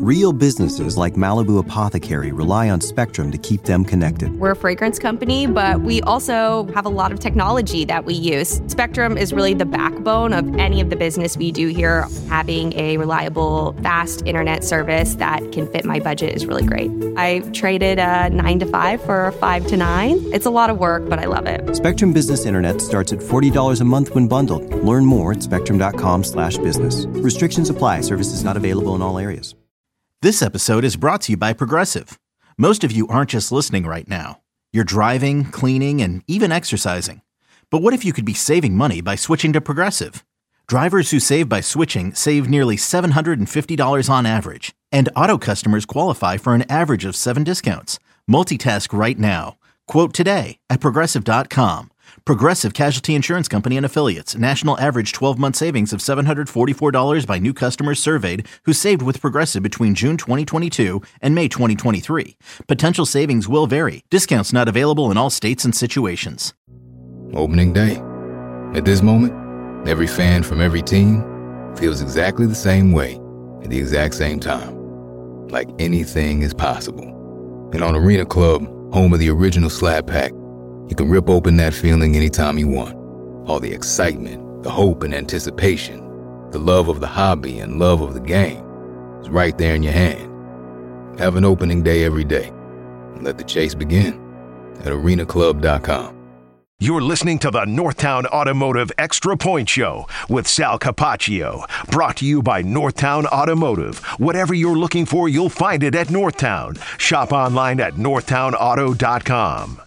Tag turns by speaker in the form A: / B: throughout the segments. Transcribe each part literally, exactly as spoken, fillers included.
A: Real businesses like Malibu Apothecary rely on Spectrum to keep them connected.
B: We're a fragrance company, but we also have a lot of technology that we use. Spectrum is really the backbone of any of the business we do here. Having a reliable, fast internet service that can fit my budget is really great. I traded a nine to five for a five to nine. It's a lot of work, but I love it.
A: Spectrum Business Internet starts at forty dollars a month when bundled. Learn more at spectrum.com slash business. Restrictions apply. Services not available in all areas.
C: This episode is brought to you by Progressive. Most of you aren't just listening right now. You're driving, cleaning, and even exercising. But what if you could be saving money by switching to Progressive? Drivers who save by switching save nearly seven hundred fifty dollars on average. And auto customers qualify for an average of seven discounts. Multitask right now. Quote today at Progressive dot com. Progressive Casualty Insurance Company and Affiliates. National average twelve-month savings of seven hundred forty-four dollars by new customers surveyed who saved with Progressive between June twenty twenty-two and May twenty twenty-three. Potential savings will vary. Discounts not available in all states and situations.
D: Opening day. At this moment, every fan from every team feels exactly the same way at the exact same time. Like anything is possible. And on Arena Club, home of the original Slab Pack, you can rip open that feeling anytime you want. All the excitement, the hope and anticipation, the love of the hobby and love of the game is right there in your hand. Have an opening day every day. And let the chase begin at arena club dot com.
E: You're listening to the Northtown Automotive Extra Point Show with Sal Capaccio. Brought to you by Northtown Automotive. Whatever you're looking for, you'll find it at Northtown. Shop online at northtown auto dot com.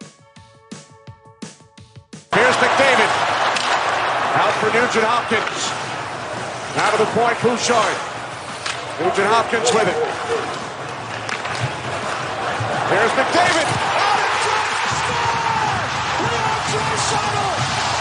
F: Here's McDavid. Out for Nugent Hopkins. Out of the point, Bouchard. Nugent Hopkins with it. Here's McDavid. Out in front. Score! Leon Draisaitl.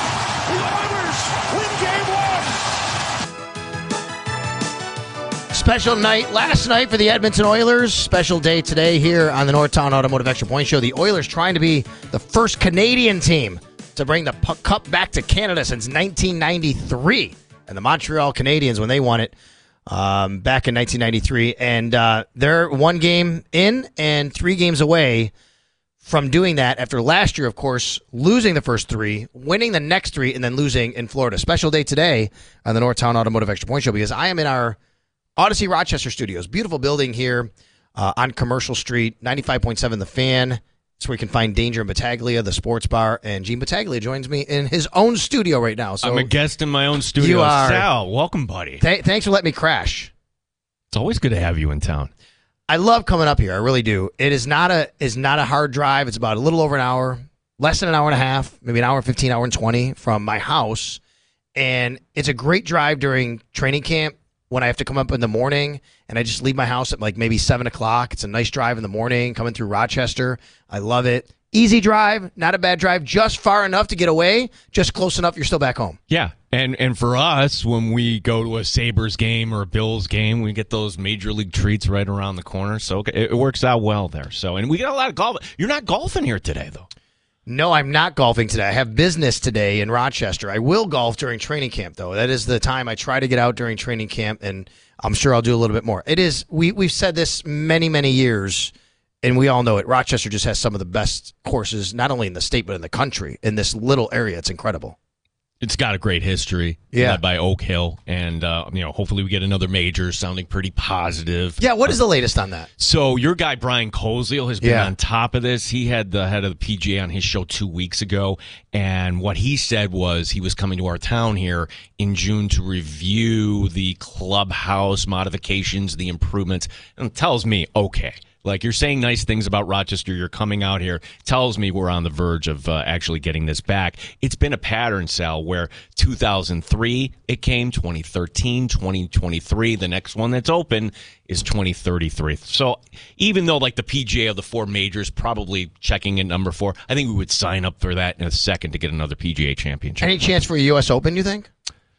F: The Oilers win game one.
G: Special night last night for the Edmonton Oilers. Special day today here on the Northtown Automotive Extra Point Show. The Oilers trying to be the first Canadian team to bring the puck cup back to Canada since nineteen ninety-three. And the Montreal Canadiens, when they won it um, back in nineteen ninety-three. And uh, they're one game in and three games away from doing that after last year, of course, losing the first three, winning the next three, and then losing in Florida. Special day today on the Northtown Automotive Extra Point Show because I am in our Odyssey Rochester studios. Beautiful building here uh, on Commercial Street, ninety-five point seven The Fan. That's where you can find Danger and Battaglia, the sports bar. And Gene Battaglia joins me in his own studio right now. So
H: I'm a guest in my own studio.
G: You are.
H: Sal, welcome, buddy.
G: Th- thanks for letting me crash.
H: It's always good to have you in town.
G: I love coming up here. I really do. It is not a is not a hard drive. It's about a little over an hour, less than an hour and a half, maybe an hour and fifteen, hour and twenty from my house. And it's a great drive during training camp when I have to come up in the morning and I just leave my house at like maybe seven o'clock. It's a nice drive in the morning coming through Rochester. I love it. Easy drive, not a bad drive, just far enough to get away, just close enough you're still back home.
H: Yeah, and and for us, when we go to a Sabres game or a Bills game, we get those major league treats right around the corner. So it, it works out well there. So, and we got a lot of golf. You're not golfing here today, though.
G: No, I'm not golfing today. I have business today in Rochester. I will golf during training camp, though. That is the time I try to get out during training camp, and I'm sure I'll do a little bit more. It is, we, we've said this many, many years, and we all know it. Rochester just has some of the best courses, not only in the state, but in the country, in this little area. It's incredible.
H: It's got a great history,
G: yeah.
H: led by Oak Hill, and uh, you know, hopefully we get another major, sounding pretty positive.
G: Yeah, what is the latest on that?
H: So your guy Brian Koziel has been
G: yeah.
H: on top of this. He had the head of the P G A on his show two weeks ago, and what he said was he was coming to our town here in June to review the clubhouse modifications, the improvements, and it tells me, okay. Like, you're saying nice things about Rochester. You're coming out here. Tells me we're on the verge of uh, actually getting this back. It's been a pattern, Sal, where two thousand three it came, twenty thirteen, twenty twenty-three. The next one that's open is twenty thirty-three. So even though, like, the P G A of the four majors probably checking in number four, I think we would sign up for that in a second to get another P G A championship.
G: Any chance for a U S Open, you think?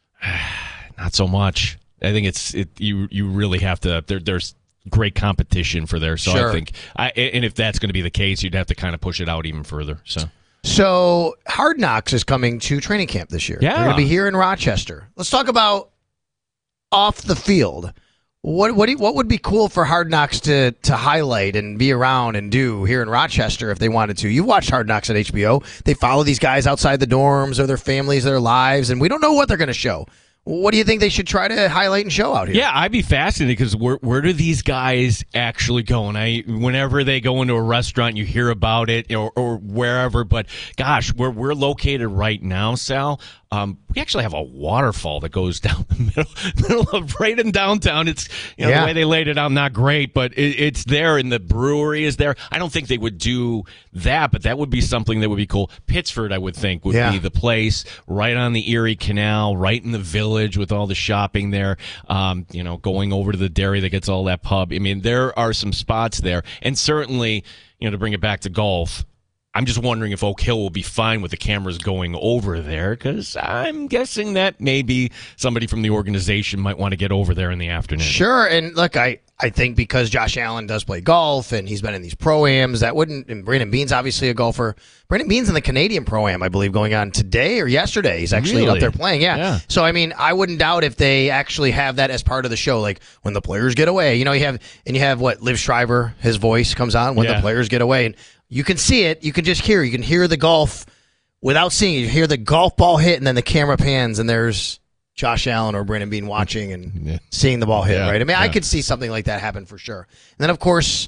H: Not so much. I think it's it. You you really have to. There, there's great competition for there, so
G: sure.
H: I think, I, and if that's going to be the case, you'd have to kind of push it out even further. So,
G: so Hard Knocks is coming to training camp this year.
H: Yeah,
G: they're going to be here in Rochester. Let's talk about off the field. What what do you, what would be cool for Hard Knocks to to highlight and be around and do here in Rochester if they wanted to? You watched Hard Knocks on H B O. They follow these guys outside the dorms or their families, their lives, and we don't know what they're going to show. What do you think they should try to highlight and show out here?
H: Yeah, I'd be fascinated because where where do these guys actually go? And I, whenever they go into a restaurant, you hear about it, or, or wherever. But gosh, where we're located right now, Sal, um, we actually have a waterfall that goes down the middle, middle of right in downtown. It's you know
G: Yeah.
H: the way they laid it out, not great, but it, it's there, and the brewery is there. I don't think they would do that, but that would be something that would be cool. Pittsford, I would think, would
G: Yeah.
H: be the place right on the Erie Canal, right in the village with all the shopping there. Um, you know, going over to the dairy that gets all that pub. I mean, there are some spots there, and certainly, you know, to bring it back to golf. I'm just wondering if Oak Hill will be fine with the cameras going over there, because I'm guessing that maybe somebody from the organization might want to get over there in the afternoon.
G: Sure, and look, I, I think because Josh Allen does play golf and he's been in these pro-ams, that wouldn't, and Brandon Beane's obviously a golfer. Brandon Beane's in the Canadian pro-am, I believe, going on today or yesterday. He's actually
H: Really?
G: up there playing, yeah.
H: Yeah.
G: So, I mean, I wouldn't doubt if they actually have that as part of the show, like when the players get away. You know, you have, and you have, what, Liv Shriver, his voice comes on when
H: Yeah.
G: the players get away, and you can see it, you can just hear, you can hear the golf without seeing it. You hear the golf ball hit, and then the camera pans, and there's Josh Allen or Brandon Beane watching and
H: Yeah.
G: seeing the ball hit,
H: Yeah,
G: right? I mean, I
H: yeah.
G: could see something like that happen for sure. And then, of course,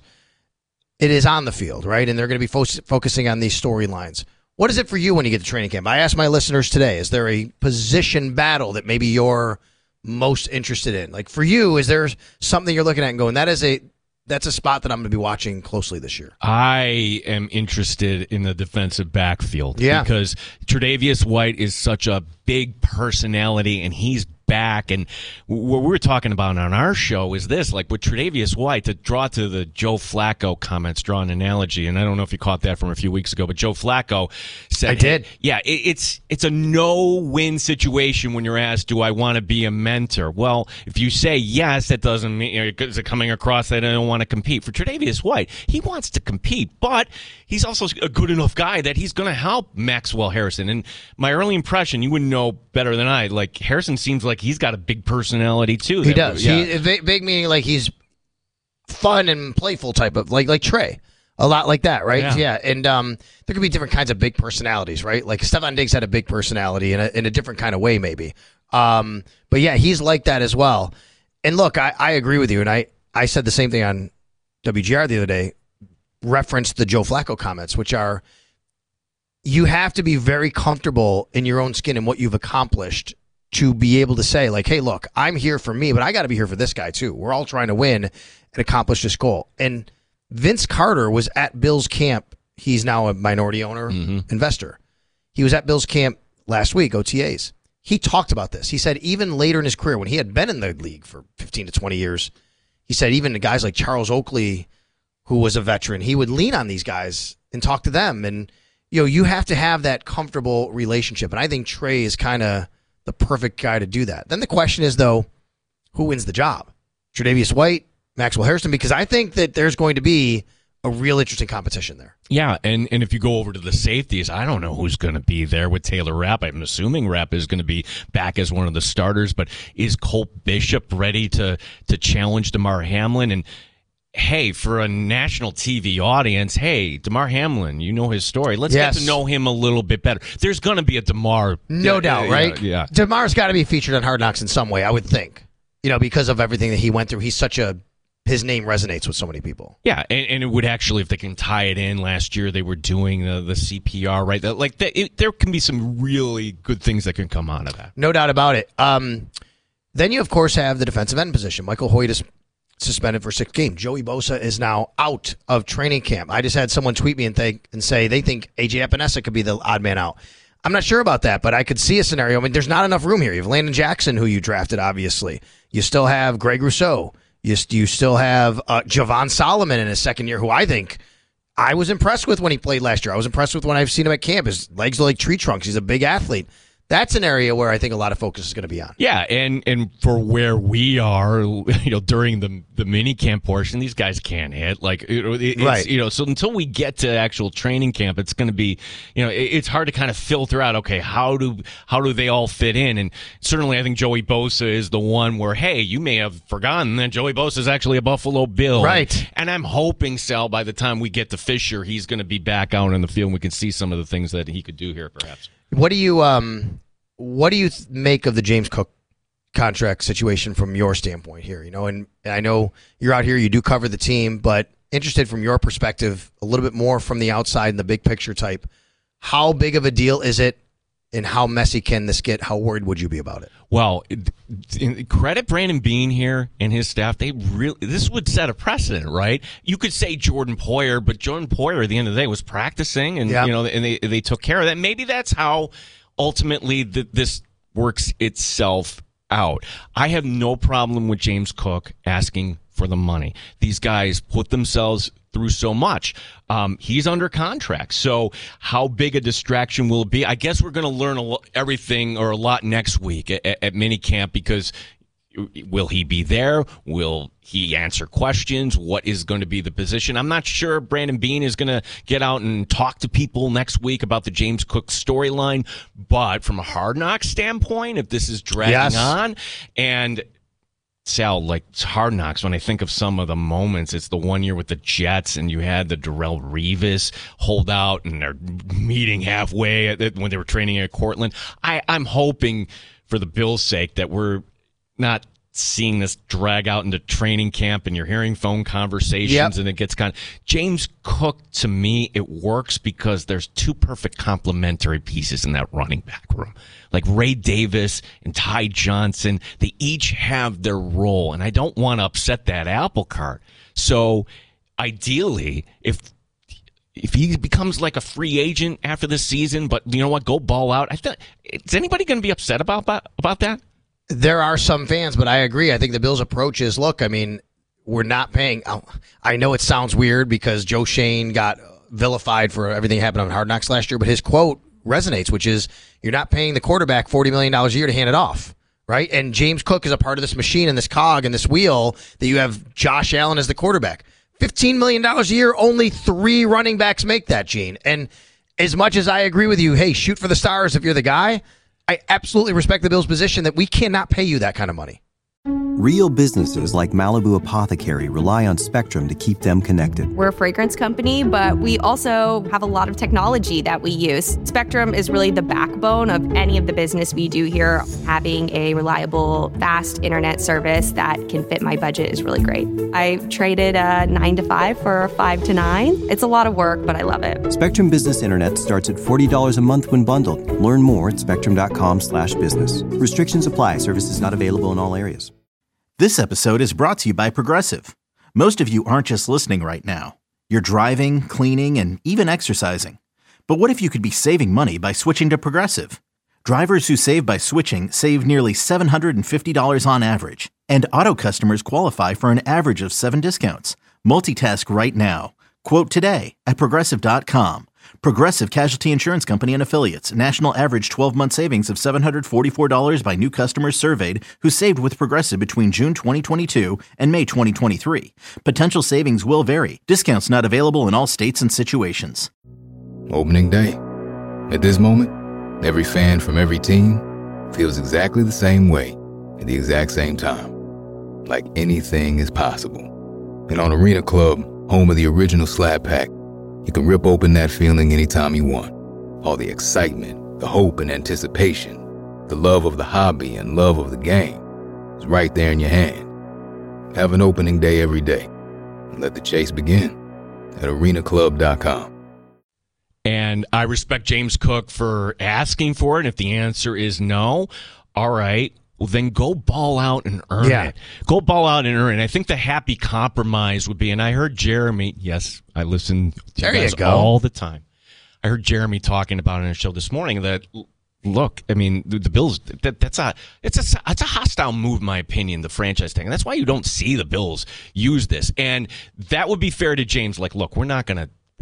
G: it is on the field, right? And they're going to be fo- focusing on these storylines. What is it for you when you get to training camp? I asked my listeners today, is there a position battle that maybe you're most interested in? Like, for you, is there something you're looking at and going, that is a that's a spot that I'm going to be watching closely this year?
H: I am interested in the defensive backfield.
G: Yeah.
H: Because Tre'Davious White is such a big personality, and he's back. And what we were talking about on our show is this, like with Tre'Davious White, to draw to the Joe Flacco comments, draw an analogy, and I don't know if you caught that from a few weeks ago, but Joe Flacco said,
G: I did.
H: Hey, yeah, it, it's it's a no-win situation when you're asked, do I want to be a mentor? Well, if you say yes, that doesn't mean, you know, is it coming across that I don't want to compete? For Tre'Davious White, he wants to compete, but he's also a good enough guy that he's going to help Maxwell Harrison. And my early impression, you would know better than I, like Harrison seems like he's got a big personality too.
G: He
H: that-
G: does.
H: Yeah.
G: He, big, big meaning like he's fun and playful type of, like like Trey. A lot like that, right?
H: Yeah.
G: Yeah. And um, there could be different kinds of big personalities, right? Like Stephon Diggs had a big personality in a, in a different kind of way, maybe. Um, but yeah, he's like that as well. And look, I, I agree with you. And I, I said the same thing on W G R the other day, referenced the Joe Flacco comments, which are, you have to be very comfortable in your own skin and what you've accomplished to be able to say, like, hey, look, I'm here for me, but I got to be here for this guy too. We're all trying to win and accomplish this goal. And Vince Carter was at Bill's camp. He's now a minority owner,
H: Mhm.
G: investor. He was at Bill's camp last week, O T As. He talked about this. He said even later in his career, when he had been in the league for fifteen to twenty years, he said even the guys like Charles Oakley, who was a veteran, he would lean on these guys and talk to them. And, you know, you have to have that comfortable relationship. And I think Trey is kind of the perfect guy to do that. Then the question is, though, who wins the job? Tre'Davious White, Maxwell Harrison? Because I think that there's going to be a real interesting competition there.
H: Yeah, and, and if you go over to the safeties, I don't know who's going to be there with Taylor Rapp. I'm assuming Rapp is going to be back as one of the starters, but is Colt Bishop ready to to challenge DeMar Hamlin? And hey, for a national T V audience, hey, DeMar Hamlin, you know his story. Let's
G: Yes.
H: get to know him a little bit better. There's going to be a DeMar.
G: No
H: yeah,
G: doubt,
H: yeah,
G: right?
H: Yeah.
G: DeMar's got to be featured on Hard Knocks in some way, I would think. You know, because of everything that he went through. He's such a, his name resonates with so many people.
H: Yeah, and, and it would actually, if they can tie it in, last year they were doing the, the C P R, right? That, like, that, it, there can be some really good things that can come out of that.
G: No doubt about it. Um, then you, of course, have the defensive end position. Michael Hoyt is suspended for six games. Joey Bosa is now out of training camp. I just had someone tweet me and think and say they think A J Epinesa could be the odd man out. I'm not sure about that, but I could see a scenario. I mean, there's not enough room here. You have Landon Jackson, who you drafted, obviously. You still have Greg Rousseau. You, you still have uh, Javon Solomon in his second year, who I think I was impressed with when he played last year. I was impressed with when I've seen him at camp. His legs are like tree trunks. He's a big athlete. That's an area where I think a lot of focus is going to be on.
H: Yeah, and, and for where we are, you know, during the the mini camp portion, these guys can't hit. Like, it, it's,
G: right.
H: you know, so until we get to actual training camp, it's going to be, you know, it, it's hard to kind of filter out. Okay, how do how do they all fit in? And certainly, I think Joey Bosa is the one where, hey, you may have forgotten that Joey Bosa is actually a Buffalo Bill,
G: right?
H: And, and I'm hoping, Sal, by the time we get to Fisher, he's going to be back out in the field, and we can see some of the things that he could do here, perhaps.
G: What do you um, what do you th- make of the James Cook contract situation from your standpoint here? You know, and, and I know you're out here, you do cover the team, but interested from your perspective, a little bit more from the outside and the big picture type. How big of a deal is it, and how messy can this get? How worried would you be about it?
H: Well, credit Brandon Beane here and his staff. They really, this would set a precedent, right? You could say Jordan Poyer, but Jordan Poyer at the end of the day was practicing, and
G: yep.
H: you know, and they they took care of that. Maybe that's how ultimately the, this works itself out. I have no problem with James Cook asking for the money. These guys put themselves through so much. Um, he's under contract. So how big a distraction will it be? I guess we're going to learn a lo- everything or a lot next week at, at, at minicamp, because will he be there? Will he answer questions? What is going to be the position? I'm not sure Brandon Beane is going to get out and talk to people next week about the James Cook storyline. But from a Hard Knocks standpoint, if this is dragging
G: yes.
H: on, and Sal, like Hard Knocks, when I think of some of the moments, it's the one year with the Jets, and you had the Darrelle Revis hold out, and they're meeting halfway at the, when they were training at Cortland. I, I'm hoping, for the Bills' sake, that we're not seeing this drag out into training camp, and you're hearing phone conversations, yep. and it gets kind of James Cook. To me, it works because there's two perfect complementary pieces in that running back room. Like Ray Davis and Ty Johnson, they each have their role, and I don't want to upset that apple cart. So ideally, if if he becomes like a free agent after this season, but you know what, go ball out. I thought, is anybody going to be upset about about that?
G: There are some fans, but I agree. I think the Bills' approach is, look, I mean, we're not paying. I know it sounds weird because Joe Shane got vilified for everything that happened on Hard Knocks last year, but his quote resonates, which is, you're not paying the quarterback forty million dollars a year to hand it off, right? And James Cook is a part of this machine and this cog and this wheel that you have Josh Allen as the quarterback. fifteen million dollars a year, only three running backs make that, Gene. And as much as I agree with you, hey, shoot for the stars if you're the guy, I absolutely respect the Bills' position that we cannot pay you that kind of money.
A: Real businesses like Malibu Apothecary rely on Spectrum to keep them connected.
B: We're a fragrance company, but we also have a lot of technology that we use. Spectrum is really the backbone of any of the business we do here. Having a reliable, fast internet service that can fit my budget is really great. I traded a nine to five for a five to nine. It's a lot of work, but I love it.
A: Spectrum Business Internet starts at forty dollars a month when bundled. Learn more at spectrum.com slash business. Restrictions apply. Services not available in all areas.
C: This episode is brought to you by Progressive. Most of you aren't just listening right now. You're driving, cleaning, and even exercising. But what if you could be saving money by switching to Progressive? Drivers who save by switching save nearly seven hundred fifty dollars on average. And auto customers qualify for an average of seven discounts. Multitask right now. Quote today at Progressive dot com. Progressive Casualty Insurance Company and Affiliates. National average twelve-month savings of seven hundred forty-four dollars by new customers surveyed who saved with Progressive between June twenty twenty-two and May twenty twenty-three. Potential savings will vary. Discounts not available in all states and situations.
D: Opening day. At this moment, every fan from every team feels exactly the same way at the exact same time. Like anything is possible. And on Arena Club, home of the original Slab Pack, you can rip open that feeling anytime you want. All the excitement, the hope and anticipation, the love of the hobby and love of the game is right there in your hand. Have an opening day every day and let the chase begin at arena club dot com.
H: And I respect James Cook for asking for it. If the answer is no, all right, well, then go ball out and earn
G: yeah.
H: it. Go ball out and earn it. I think the happy compromise would be, and I heard Jeremy, yes, I listen to
G: there
H: you guys
G: you go.
H: all the time. I heard Jeremy talking about it on a show this morning that, look, I mean, the, the Bills, that, that's a it's a it's a hostile move, in my opinion, the franchise thing. And that's why you don't see the Bills use this. And that would be fair to James. Like, look, we're not going to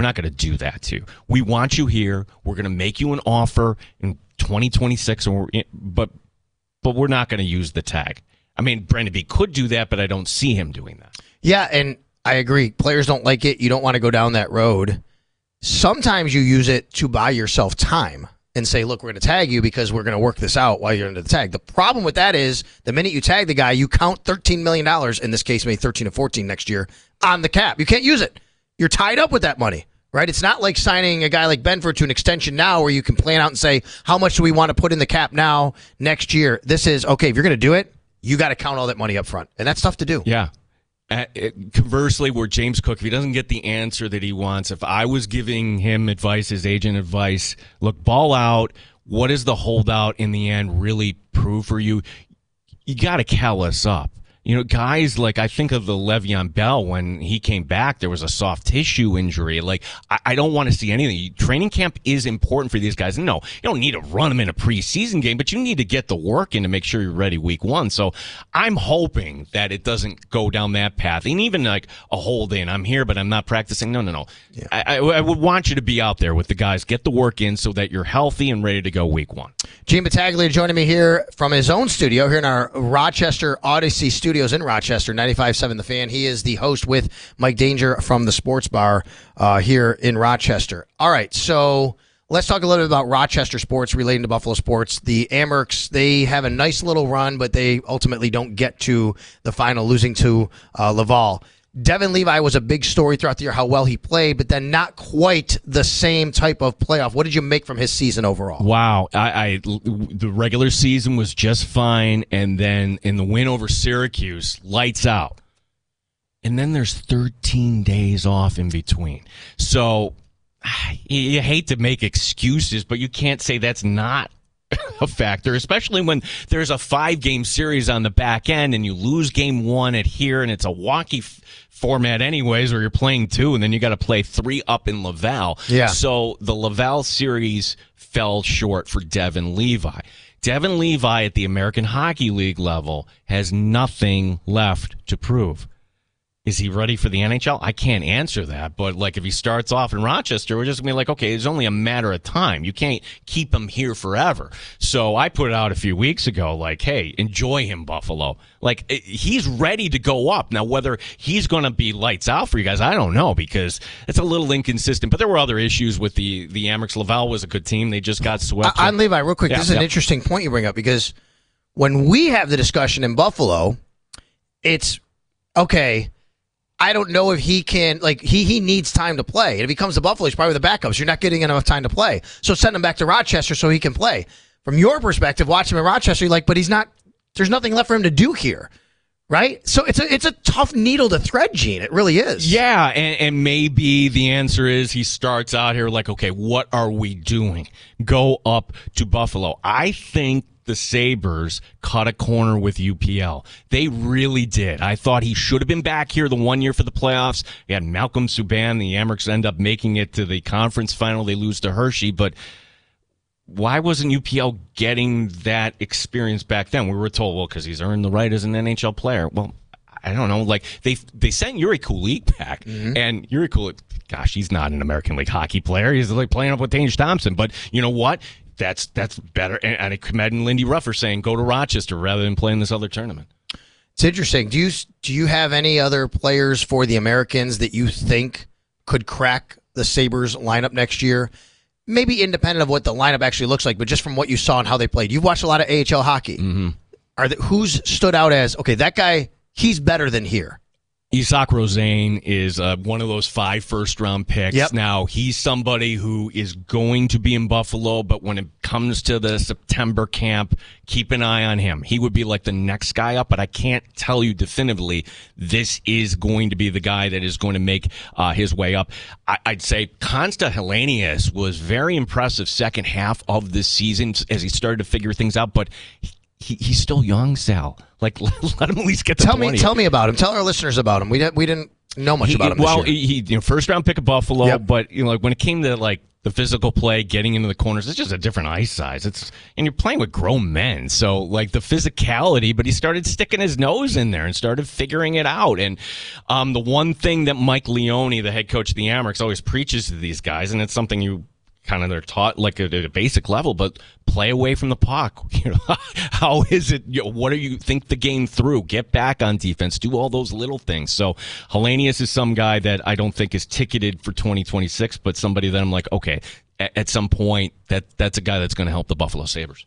H: We're not going to do that to you. We want you here. We're going to make you an offer in twenty twenty-six, or but but we're not going to use the tag. I mean, Brandon B could do that, but I don't see him doing that.
G: Yeah, and I agree. Players don't like it. You don't want to go down that road. Sometimes you use it to buy yourself time and say, look, we're going to tag you because we're going to work this out while you're under the tag. The problem with that is the minute you tag the guy, you count thirteen million dollars, in this case maybe thirteen or fourteen next year, on the cap. You can't use it. You're tied up with that money, right? It's not like signing a guy like Benford to an extension now where you can plan out and say, how much do we want to put in the cap now, next year? This is, okay, if you're going to do it, you got to count all that money up front. And that's tough to do.
H: Yeah. Uh, it, conversely, where James Cook, if he doesn't get the answer that he wants, if I was giving him advice, his agent advice, look, ball out. What does the holdout in the end really prove for you? You got to call us up. You know, guys like, I think of the Le'Veon Bell when he came back, there was a soft tissue injury. Like, I, I don't want to see anything. Training camp is important for these guys. No, you don't need to run them in a preseason game, but you need to get the work in to make sure you're ready week one. So I'm hoping that it doesn't go down that path. And even like a hold in, I'm here, but I'm not practicing. No, no, no. Yeah. I, I, I would want you to be out there with the guys, get the work in so that you're healthy and ready to go week one.
G: Gene Battaglia joining me here from his own studio here in our Rochester Odyssey studios in Rochester, ninety-five point seven The Fan. He is the host with Mike Danger from the Sports Bar uh, here in Rochester. All right, so let's talk a little bit about Rochester sports relating to Buffalo sports. The Amerks, they have a nice little run, but they ultimately don't get to the final, losing to uh, Laval. Devin Levi was a big story throughout the year, how well he played, but then not quite the same type of playoff. What did you make from his season overall?
H: Wow. I, I the regular season was just fine, and then in the win over Syracuse, lights out. And then there's thirteen days off in between. So you hate to make excuses, but you can't say that's not a factor, especially when there's a five-game series on the back end and you lose game one at here, and it's a wonky f- format anyways, where you're playing two, and then you got to play three up in Laval.
G: Yeah.
H: So the Laval series fell short for Devin Levi. Devin Levi at the American Hockey League level has nothing left to prove. Is he ready for the N H L? I can't answer that, but like if he starts off in Rochester, we're just going to be like, okay, it's only a matter of time. You can't keep him here forever. So I put it out a few weeks ago, like, hey, enjoy him, Buffalo. Like, he's ready to go up. Now, whether he's going to be lights out for you guys, I don't know, because it's a little inconsistent. But there were other issues with the, the Amerks. Laval was a good team. They just got swept.
G: On Levi, real quick, yeah, this is yeah. an interesting point you bring up, because when we have the discussion in Buffalo, it's, okay, I don't know if he can, like, he he needs time to play. And if he comes to Buffalo, he's probably the backup, so you're not getting enough time to play. So send him back to Rochester so he can play. From your perspective, watch him in Rochester, you're like, but he's not, there's nothing left for him to do here, right? So it's a, it's a tough needle to thread, Gene. It really is.
H: Yeah, and, and maybe the answer is he starts out here like, okay, what are we doing? Go up to Buffalo. I think the Sabres cut a corner with U P L. They really did. I thought he should have been back here the one year for the playoffs. We had Malcolm Subban. The Amerks end up making it to the conference final. They lose to Hershey. But why wasn't U P L getting that experience back then? We were told, well, because he's earned the right as an N H L player. Well, I don't know. Like, they they sent Yuri Kulik back, mm-hmm. and Yuri Kulik, gosh, he's not an American League hockey player. He's like playing up with Tage Thompson. But you know what? That's that's better. And, and Kmed and Lindy Ruff are saying go to Rochester rather than playing this other tournament.
G: It's interesting. Do you do you have any other players for the Americans that you think could crack the Sabres lineup next year? Maybe independent of what the lineup actually looks like, but just from what you saw and how they played. You've watched a lot of A H L hockey.
H: Mm-hmm.
G: Are the, who's stood out as, okay, that guy, he's better than here?
H: Isaac Rosén is uh, one of those five first-round picks.
G: Yep.
H: Now, he's somebody who is going to be in Buffalo, but when it comes to the September camp, keep an eye on him. He would be like the next guy up, but I can't tell you definitively this is going to be the guy that is going to make uh, his way up. I- I'd say Konsta Helenius was very impressive second half of this season as he started to figure things out, but he, he's still young, Sal. Like, let him at least get to
G: tell
H: twenty.
G: me, tell me about him. Tell our listeners about him. We didn't, we didn't know much
H: he,
G: about him.
H: Well,
G: this year.
H: he, you know, first round pick of Buffalo,
G: yep.
H: but you know, like when it came to like the physical play, getting into the corners. It's just a different ice size. It's and you're playing with grown men, so like the physicality. But he started sticking his nose in there and started figuring it out. And um, the one thing that Mike Leone, the head coach of the Amerks, always preaches to these guys, and it's something you kind of they're taught like at a basic level, but play away from the puck. You know, how is it? You know, what do you think the game through? Get back on defense. Do all those little things. So Hellenius is some guy that I don't think is ticketed for twenty twenty-six, but somebody that I'm like, okay, at, at some point that that's a guy that's going to help the Buffalo Sabres.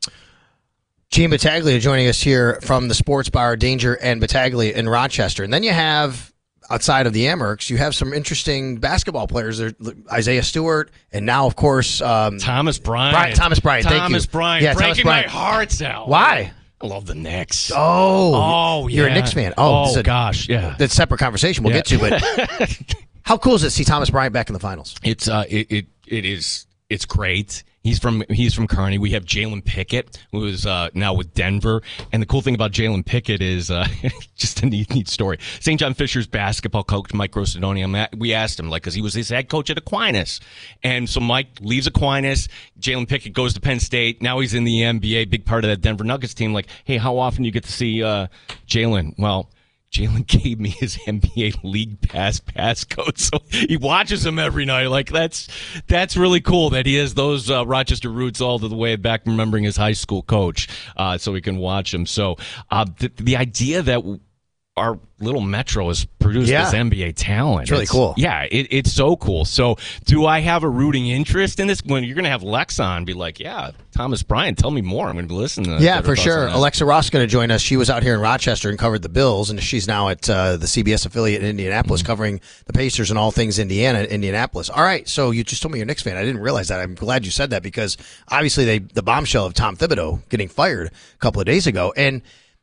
G: Gene Battaglia joining us here from the sports bar Danger and Battaglia in Rochester. And then you have, outside of the Amerks, you have some interesting basketball players. There, Isaiah Stewart, and now, of course, um,
H: Thomas Bryant.
G: Bryant. Thomas Bryant. Thank
H: Thomas
G: you.
H: Bryant.
G: Yeah,
H: breaking
G: Thomas Bryant.
H: my hearts out.
G: Why?
H: I love the Knicks.
G: Oh,
H: oh,
G: you're
H: yeah.
G: a Knicks fan. Oh,
H: oh
G: a,
H: gosh, yeah.
G: That's a separate conversation we'll
H: yeah.
G: get to. But how cool is it to see Thomas Bryant back in the finals?
H: It's uh, it it, it is. It's great. He's from he's from Kearney. We have Jalen Pickett, who is uh, now with Denver. And the cool thing about Jalen Pickett is uh, just a neat, neat story. Saint John Fisher's basketball coach, Mike Grossadoni, we asked him, like, because he was his head coach at Aquinas. And so Mike leaves Aquinas. Jalen Pickett goes to Penn State. Now he's in the N B A, big part of that Denver Nuggets team. Like, hey, how often do you get to see uh, Jalen? Well, Jalen gave me his N B A League Pass passcode, so he watches him every night. Like, that's that's really cool that he has those uh, Rochester roots all the way back, remembering his high school coach, uh, so he can watch him. So uh, the, the idea that our little metro has produced
G: yeah.
H: this N B A talent.
G: It's really
H: it's,
G: cool.
H: Yeah, it, it's so cool. So do I have a rooting interest in this? When you're going to have Lex on, be like, yeah, Thomas Bryant, tell me more. I'm going to be listening to
G: Yeah, for sure. Alexa Ross is going to join us. She was out here in Rochester and covered the Bills, and she's now at uh, the C B S affiliate in Indianapolis mm-hmm. covering the Pacers and all things Indiana, Indianapolis. All right, so you just told me you're a Knicks fan. I didn't realize that. I'm glad you said that because obviously they the bombshell of Tom Thibodeau getting fired a couple of days ago, and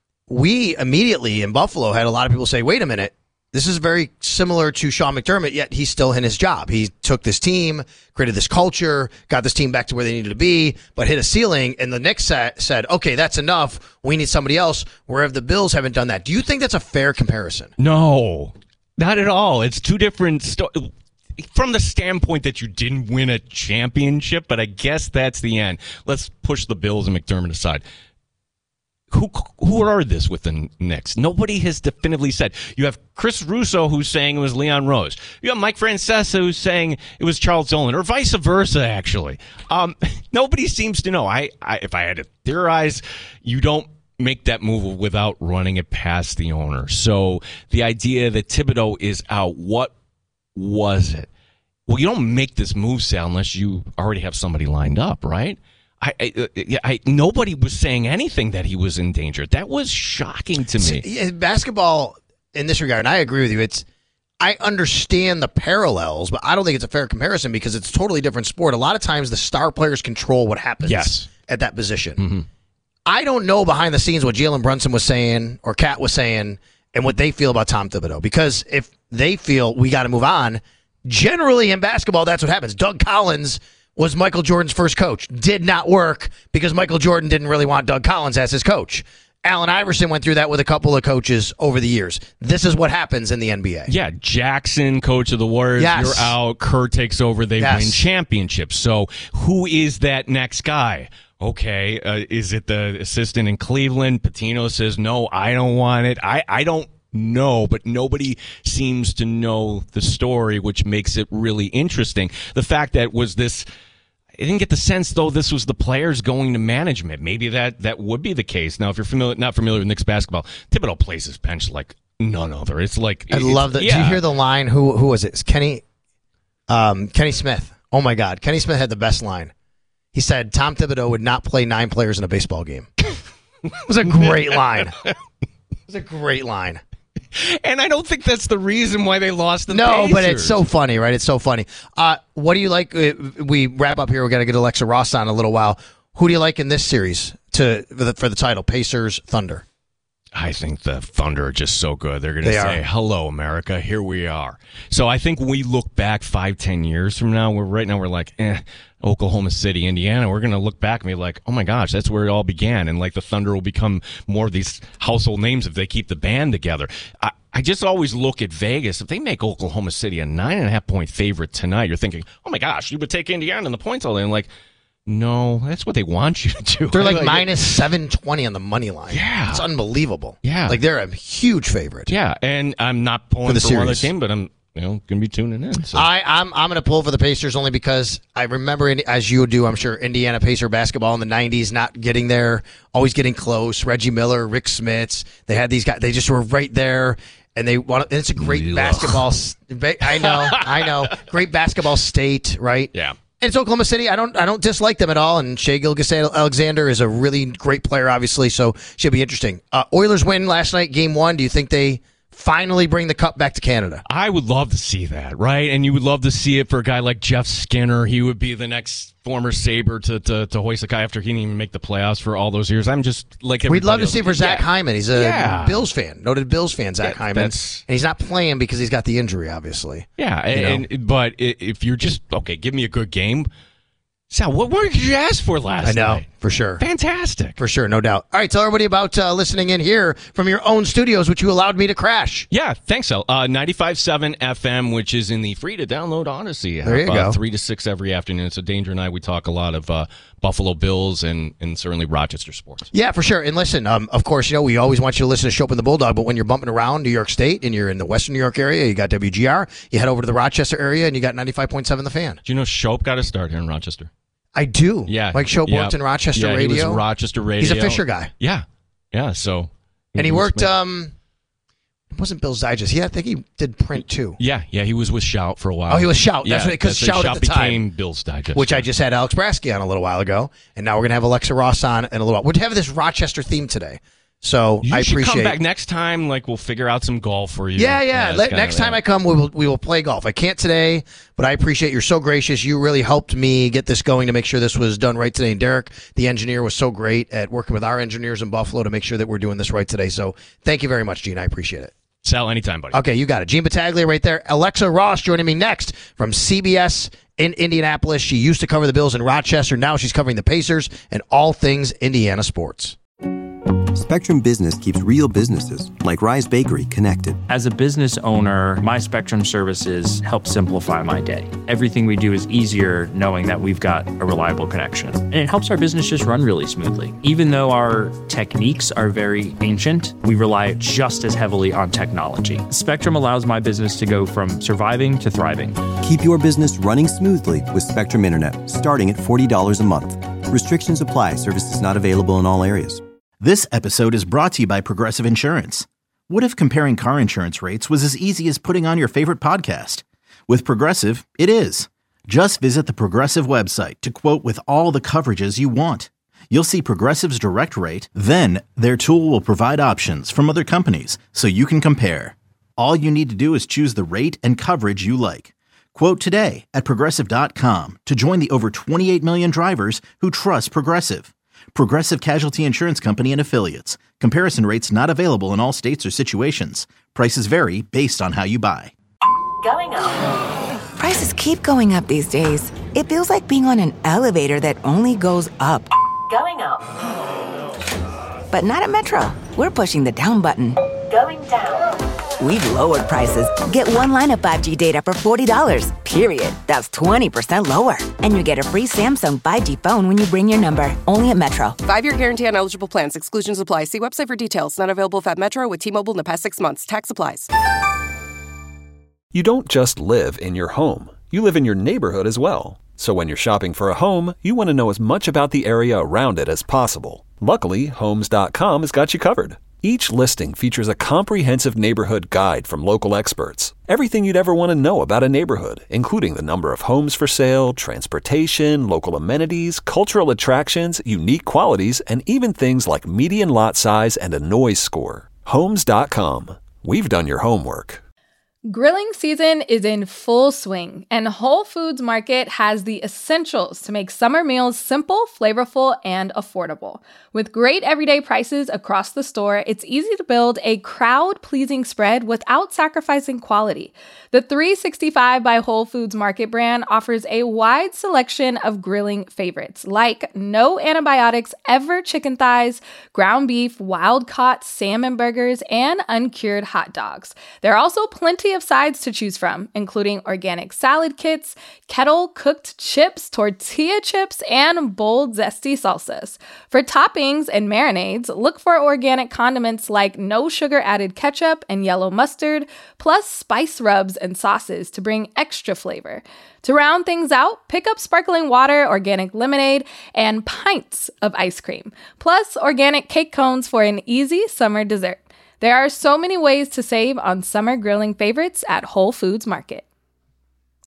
G: we immediately in Buffalo had a lot of people say, wait a minute, this is very similar to Sean McDermott, yet he's still in his job. He took this team, created this culture, got this team back to where they needed to be, but hit a ceiling, and the Knicks said, okay, that's enough. We need somebody else, where the Bills haven't done that. Do you think that's a fair comparison?
H: No, not at all. It's two different stories. From the standpoint that you didn't win a championship, but I guess that's the end. Let's push the Bills and McDermott aside. Who who are this with the Knicks? Nobody has definitively said. You have Chris Russo who's saying it was Leon Rose. You have Mike Francesa who's saying it was Charles Dolan, or vice versa, actually. Um, nobody seems to know. I, I if I had to theorize, you don't make that move without running it past the owner. So the idea that Thibodeau is out, what was it? Well, you don't make this move, Sal, unless you already have somebody lined up, right? I, I, I, nobody was saying anything that he was in danger. That was shocking to me.
G: Yeah, basketball, in this regard, and I agree with you, it's I understand the parallels, but I don't think it's a fair comparison because it's a totally different sport. A lot of times the star players control what happens
H: yes.
G: at that position.
H: Mm-hmm.
G: I don't know behind the scenes what Jalen Brunson was saying or Kat was saying and what they feel about Tom Thibodeau, because if they feel we got to move on, generally in basketball, that's what happens. Doug Collins was Michael Jordan's first coach. Did not work because Michael Jordan didn't really want Doug Collins as his coach. Allen Iverson went through that with a couple of coaches over the years. This is what happens in the N B A.
H: Yeah, Jackson, coach of the Warriors,
G: yes.
H: you're out. Kerr takes over. They
G: yes.
H: win championships. So who is that next guy? Okay, uh, is it the assistant in Cleveland? Patino says, no, I don't want it. I, I don't know, but nobody seems to know the story, which makes it really interesting. The fact that was this, I didn't get the sense, though, this was the players going to management. Maybe that, that would be the case. Now, if you're familiar, not familiar with Knicks basketball, Thibodeau plays his bench like none other. It's like
G: I
H: it's,
G: love that.
H: Yeah.
G: Did you hear the line? Who who was it? It's Kenny, um, Kenny Smith. Oh my God, Kenny Smith had the best line. He said Tom Thibodeau would not play nine players in a baseball game. It was a great line. It was a great line.
H: And I don't think that's the reason why they lost the
G: No,
H: Pacers.
G: but it's so funny, right? It's so funny. Uh, what do you like? Uh, we wrap up here. We're going to get Alexa Ross on in a little while. Who do you like in this series to for the, for the title? Pacers, Thunder.
H: I think the Thunder are just so good. They're going to
G: They
H: say,
G: are.
H: hello, America, here we are. So I think when we look back five, ten years from now, we're right now we're like, eh, Oklahoma City, Indiana. We're going to look back and be like, oh, my gosh, that's where it all began. And, like, the Thunder will become more of these household names if they keep the band together. I, I just always look at Vegas. If they make Oklahoma City a nine and a half point favorite tonight, you're thinking, oh, my gosh, you would take Indiana and the points all day. And, like, no, that's what they want you to do.
G: They're like,
H: like
G: minus seven twenty on the money line.
H: Yeah.
G: It's unbelievable.
H: Yeah.
G: Like, they're a huge favorite.
H: Yeah, and I'm not pulling
G: For the
H: for one other
G: series.
H: team, but I'm you know going to be tuning in. So.
G: I, I'm I'm going to pull for the Pacers only because I remember, in, as you do, I'm sure, Indiana Pacer basketball in the nineties, not getting there, always getting close. Reggie Miller, Rick Smits, they had these guys. They just were right there, and they want. And it's a great
H: Ugh.
G: basketball. s- ba- I know, I know, great basketball state, right?
H: Yeah.
G: And it's Oklahoma City. I don't I don't dislike them at all. And Shai Gilgeous-Alexander is a really great player, obviously, so should be interesting. Uh, Oilers win last night, game one. Do you think they finally bring the cup back to Canada?
H: I would love to see that, right? And you would love to see it for a guy like Jeff Skinner. He would be the next former Sabre to, to, to hoist the guy after he didn't even make the playoffs for all those years. I'm just like
G: We'd love to
H: everybody
G: see it
H: else.
G: for Zach
H: Yeah.
G: Hyman. He's a
H: Yeah.
G: Bills fan, noted Bills fan, Zach
H: Yeah,
G: Hyman.
H: that's-
G: And he's not playing because he's got the injury, obviously.
H: Yeah,
G: You
H: and, and but i- if you're just, okay, give me a good game. Sal, what, what did you ask for last
G: I know,
H: night?
G: for sure.
H: Fantastic.
G: For sure, no doubt. All right, tell everybody about uh, listening in here from your own studios, which you allowed me to crash.
H: Yeah, thanks, Sal. Uh, ninety-five point seven F M, which is in the free-to-download Odyssey app.
G: There you
H: uh,
G: go.
H: three to six every afternoon. So Danger and I, we talk a lot of uh, Buffalo Bills and, and certainly Rochester sports.
G: Yeah, for sure. And listen, um, of course, you know, we always want you to listen to Show Up in the Bulldog, but when you're bumping around New York State and you're in the Western New York area, you got W G R, you head over to the Rochester area and you got ninety-five point seven The Fan.
H: Do you know Shope got to start here in Rochester?
G: I do.
H: Yeah.
G: Mike Shope
H: yeah.
G: worked in Rochester
H: yeah,
G: Radio.
H: He was Rochester Radio.
G: He's a Fisher guy.
H: Yeah. Yeah, so.
G: And he
H: was-
G: worked, um, it wasn't Bill's Digest. Yeah, I think he did print too.
H: Yeah, yeah, he was with Shout for a while.
G: Oh, he was Shout.
H: Yeah,
G: That's what, because Shout at the time.
H: became Bill's Digest.
G: Which I just had Alex Brasky on a little while ago, and now we're gonna have Alexa Ross on in a little while. We're having this Rochester theme today, so
H: You
G: I
H: should
G: appreciate.
H: come back next time. Like we'll figure out some golf for you.
G: Yeah, yeah.
H: it's
G: Let,
H: kinda-
G: next time I come, we will we will play golf. I can't today, but I appreciate you're so gracious. You really helped me get this going to make sure this was done right today. And Derek, the engineer, was so great at working with our engineers in Buffalo to make sure that we're doing this right today. So thank you very much, Gene. I appreciate it.
H: Sal, anytime, buddy.
G: Okay, you got it. Gene Battaglia right there. Alexa Ross joining me next from C B S in Indianapolis. She used to cover the Bills in Rochester. Now she's covering the Pacers and all things Indiana sports.
A: Spectrum Business keeps real businesses, like Rise Bakery, connected.
I: As a business owner, my Spectrum services help simplify my day. Everything we do is easier knowing that we've got a reliable connection. And it helps our business just run really smoothly. Even though our techniques are very ancient, we rely just as heavily on technology. Spectrum allows my business to go from surviving to thriving.
A: Keep your business running smoothly with Spectrum Internet, starting at forty dollars a month. Restrictions apply. Services not available in all areas.
C: This episode is brought to you by Progressive Insurance. What if comparing car insurance rates was as easy as putting on your favorite podcast? With Progressive, it is. Just visit the Progressive website to quote with all the coverages you want. You'll see Progressive's direct rate, then their tool will provide options from other companies so you can compare. All you need to do is choose the rate and coverage you like. Quote today at Progressive dot com to join the over twenty-eight million drivers who trust Progressive. Progressive Casualty Insurance Company and Affiliates. Comparison rates not available in all states or situations. Prices vary based on how you buy.
J: Going up. Prices keep going up these days. It feels like being on an elevator that only goes up. Going up. But not at Metro. We're pushing the down button. Going down. We've lowered prices. Get one line of five G data for forty dollars, period. That's twenty percent lower. And you get a free Samsung five G phone when you bring your number. Only at Metro.
K: Five-year guarantee on eligible plans. Exclusions apply. See website for details. Not available if at Metro with T-Mobile in the past six months. Tax applies.
L: You don't just live in your home. You live in your neighborhood as well. So when you're shopping for a home, you want to know as much about the area around it as possible. Luckily, Homes dot com has got you covered. Each listing features a comprehensive neighborhood guide from local experts. Everything you'd ever want to know about a neighborhood, including the number of homes for sale, transportation, local amenities, cultural attractions, unique qualities, and even things like median lot size and a noise score. Homes dot com. We've done your homework.
M: Grilling season is in full swing, and Whole Foods Market has the essentials to make summer meals simple, flavorful, and affordable. With great everyday prices across the store, it's easy to build a crowd-pleasing spread without sacrificing quality. The three sixty-five by Whole Foods Market brand offers a wide selection of grilling favorites, like no antibiotics ever chicken thighs, ground beef, wild-caught salmon burgers, and uncured hot dogs. There are also plenty of sides to choose from, including organic salad kits, kettle-cooked chips, tortilla chips, and bold, zesty salsas. For toppings and marinades, look for organic condiments like no sugar-added ketchup and yellow mustard, plus spice rubs and sauces to bring extra flavor. To round things out, pick up sparkling water, organic lemonade, and pints of ice cream, plus organic cake cones for an easy summer dessert. There are so many ways to save on summer grilling favorites at Whole Foods Market.